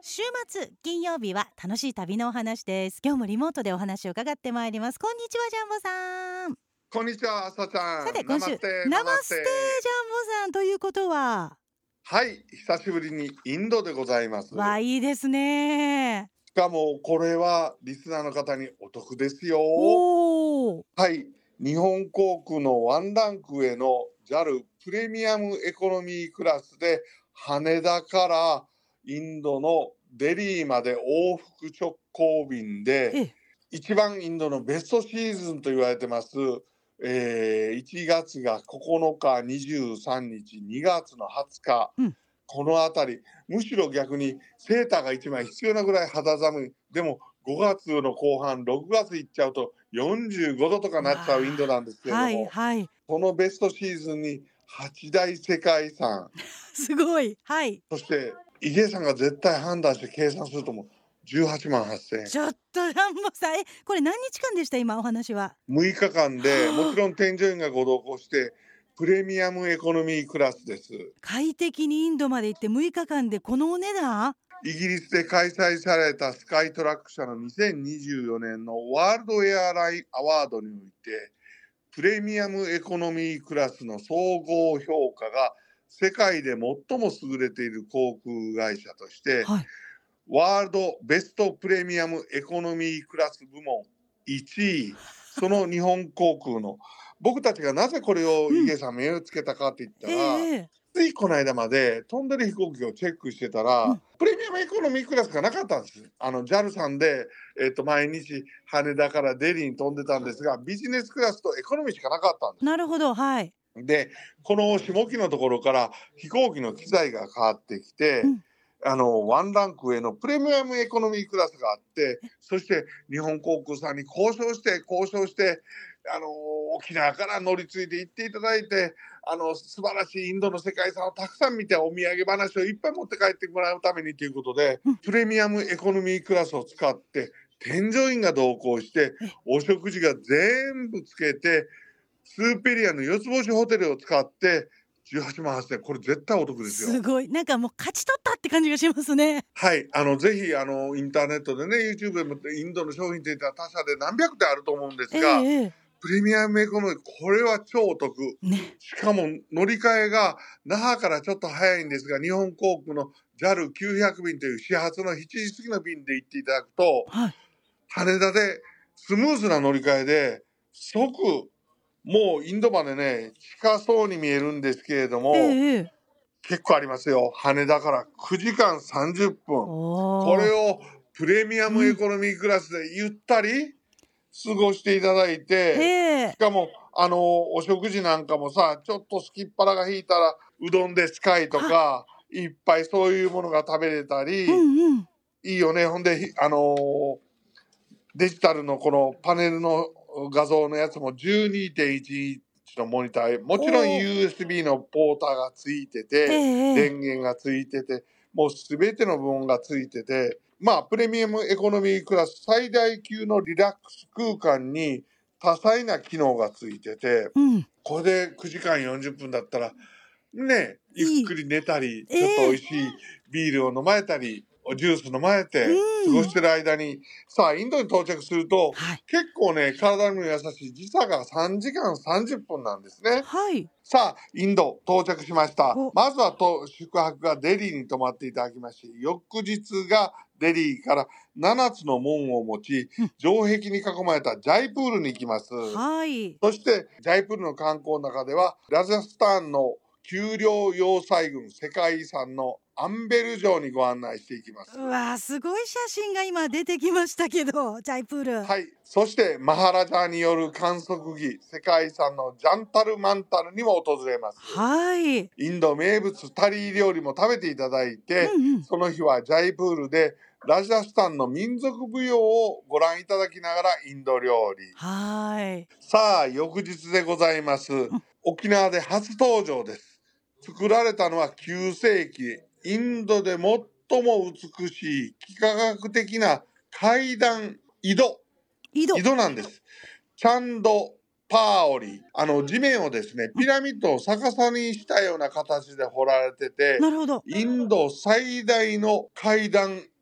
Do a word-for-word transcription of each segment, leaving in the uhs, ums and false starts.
週末金曜日は楽しい旅のお話です。今日もリモートでお話を伺ってまいります。こんにちは、ジャンボさん。 こんにちは、朝ちゃん。 さて今週ナマステナナマステ。 マステジャンボさんということははい、久しぶりにインドでございます。 わいいですね。 しかもこれはリスナーの方にお得ですよ。 おー、 はい、日本航空のワンランク上の ジャル プレミアムエコノミークラスで羽田からインドのデリーまで往復直行便でええ一番インドのベストシーズンと言われてます、えー、いちがつがここのか、にじゅうさんにち、にがつのはつか、 うん、 このあたり、むしろ逆にセーターがいちまい必要なぐらい肌寒い。でもごがつの後半、ろくがついっちゃうとよんじゅうごどとかなっちゃうインドなんですけれども、 はいはいこのベストシーズンにはちだい世界遺産、 すごい、はいそしてイゲさんが絶対判断して計算するともうじゅうはちまんはっせんえん。 ちょっとジャンボさん、えこれ何日間でした今お話は。 むいかかんで、 はあもちろん添乗員がご同行してプレミアムエコノミークラスです。 快適にインドまで行ってむいかかんでこのお値段。 イギリスで開催されたスカイトラック社のにせんにじゅうよねんのワールドエアラインアワードにおいてプレミアムエコノミークラスの総合評価が世界で最も優れている航空会社としてはいワールドベストプレミアムエコノミークラス部門いちい、その日本航空の僕たちがなぜこれをイゲさん目をつけたかって言ったら、 ええついこの間まで飛んでる飛行機をチェックしてたら、 うんプレミアムエコノミークラスがなかったんです。あの ジャル さんで、えっと毎日羽田からデリーに飛んでたんですが、ビジネスクラスとエコノミーしかなかったんです。 なるほど、はいで、この下期のところから飛行機の機材が変わってきて、 うんあのワンランク上のプレミアムエコノミークラスがあって、そして日本航空さんに交渉して交渉してあの沖縄から乗り継いで行っていただいて、あの素晴らしいインドの世界遺産をたくさん見てお土産話をいっぱい持って帰ってもらうためにということで、 うんプレミアムエコノミークラスを使って添乗員が同行してお食事が全部つけてスーペリアのよつ星ホテルを使ってじゅうはちまんはっせんえん、これ絶対お得ですよ。 すごい、なんかもう勝ち取ったって感じがしますね。 はい、あのぜひあのインターネットでね YouTube でもインドの商品っていったら他社で何百点あると思うんですえが、 ええプレミアムエコノミーこれは超お得。 えね、 しかも乗り換えが那覇からちょっと早いんですが、日本航空の ジャルきゅうひゃく 便という始発のしちじ過ぎの便で行っていただくと、 はい羽田でスムーズな乗り換えで即もうインドまでね近そうに見えるんですけれども、 ええええ結構ありますよ。羽田からくじかんさんじゅっぷん。 おこれーをプレミアムエコノミークラスでゆったり過ごしていただいて、 ええしかもあのお食事なんかもさ、ちょっとすきっ腹が引いたらうどんでスカイとかいっぱいそういうものが食べれたり、 うんうんいいよね。ほんであのデジタルのこのパネルの画像のやつも じゅうにてんいち インチのモニター、もちろんおーユーエスビー のポーターがついてて、 ええ電源がついてて、もうすべての部門がついてて、まあプレミアムエコノミークラス最大級のリラックス空間に多彩な機能がついてて、 うんこれでくじかんよんじゅっぷんだったらね、ゆっくり寝たり、 いいちょっと美味しいビールを飲まれたり、ジュース飲まれて過ごしてる間に、さあインドに到着すると、 はい結構ね体にも優しい時差がさんじかんさんじゅっぷんなんですね。 はいさあインド到着しました。 おまずはと宿泊がデリーに泊まっていただきまして、翌日がデリーからななつの門を持ち、 うん城壁に囲まれたジャイプールに行きます。 はいそしてジャイプールの観光の中ではラジャスタンの丘陵要塞群世界遺産のアンベル城にご案内していきます。 うわーすごい写真が今出てきましたけど、ジャイプールはい、そしてマハラジャによる観測儀世界遺産のジャンタルマンタルにも訪れます。 はいインド名物タリー料理も食べていただいて、 うんうんその日はジャイプールでラジャスタンの民族舞踊をご覧いただきながらインド料理。 はいさあ翌日でございます。沖縄で初登場です。作られたのはきゅうせいき、インドで最も美しい幾何学的な階段井戸井戸井戸なんです。チャンドパーオリ、あの地面をですねピラミッドを逆さにしたような形で掘られてて、 なるほどインド最大の階段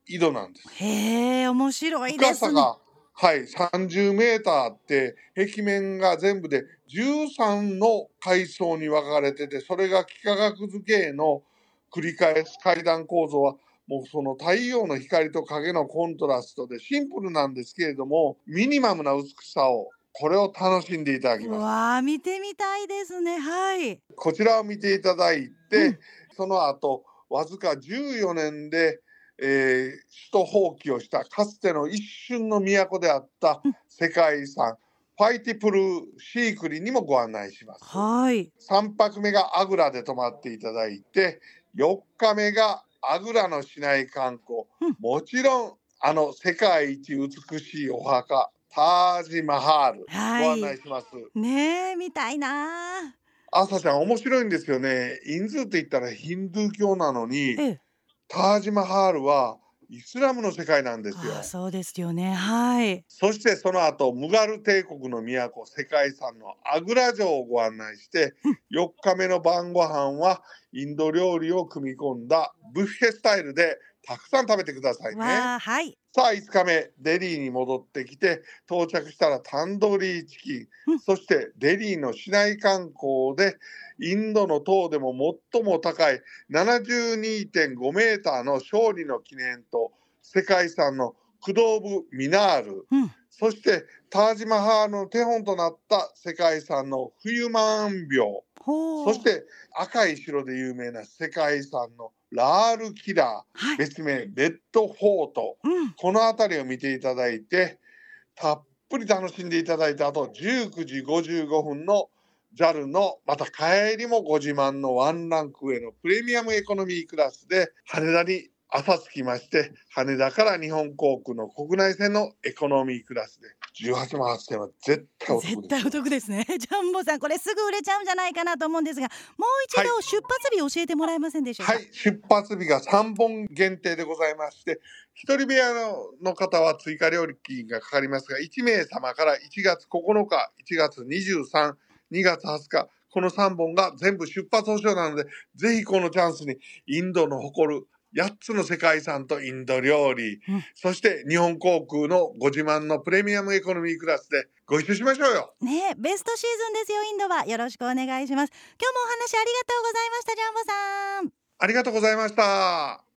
井戸なんです。 へえ、面白いですね。 深さが、はい、さんじゅうメーターあって、壁面が全部でじゅうさんの階層に分かれてて、それが幾何学図形の繰り返す階段構造は、もうその太陽の光と影のコントラストでシンプルなんですけれども、ミニマムな美しさを、これを楽しんでいただきうます。 わー、見てみたいですね。はい。 こちらを見ていただいて、 うん、 その後わずかじゅうよねんで、えー、首都放棄をしたかつての一瞬の都であったうん、 世界遺産ファイティプルシークリにもご案内します。 はい。 さんぱくめがアグラで泊まっていただいて、よっかめがアグラの市内観光、 うん、 もちろんあの世界一美しいお墓タージマハールご案はい。 内します。 ねえ、見たいな。 朝ちゃん面白いんですよね。インズーって言ったらヒンドゥー教なのに、 ええ。 タージマハールはイスラムの世界なんですああ、 よ。 そうですよね。はい。 そしてその後ムガル帝国の都世界遺産のアグラ城をご案内して、 うん、 よっかめの晩ご飯はインド料理を組み込んだブッフェスタイルでたくさん食べてくださいね。 わあ、はい。 さあいつかめデリーに戻ってきて、到着したらタンドリーチキン、 うん、 そしてデリーの市内観光でインドの塔でも最も高い ななじゅうにてんごメーターの勝利の記念と世界遺産のクドーブミナール、 うん。 そしてタージマハールの手本となった世界遺産の冬満廟、 ほう。 そして赤い城で有名な世界遺産のラールキラー、 はい。 別名レッドフォート、 うん。 この辺りを見ていただいて、たっぷり楽しんでいただいた後、じゅうくじごじゅうごふんの ジャル のまた帰りもご自慢のワンランク上のプレミアムエコノミークラスで羽田に朝着きまして、羽田から日本航空の国内線のエコノミークラスでじゅうはちまんはっせんは絶対お得です。 絶対お得ですね。ジャンボさん、これすぐ売れちゃうんじゃないかなと思うんですが、もう一はい、 度出発日教えてもらえませんでしょうか。 はい、出発日がさんぼん限定でございまして、ひとり部屋の方は追加料金がかかりますが、いちめいさまからいちがつここのか、いちがつにじゅうさん、にがつはつか、このさんぼんが全部出発保証なので、ぜひこのチャンスにインドの誇るやっつの世界遺産とインド料理、 うん、 そして日本航空のご自慢のプレミアムエコノミークラスでご一緒しましょうよ。 ねえ、ベストシーズンですよ、インドは。よろしくお願いします。今日もお話ありがとうございました、ジャンボさん。 ありがとうございました。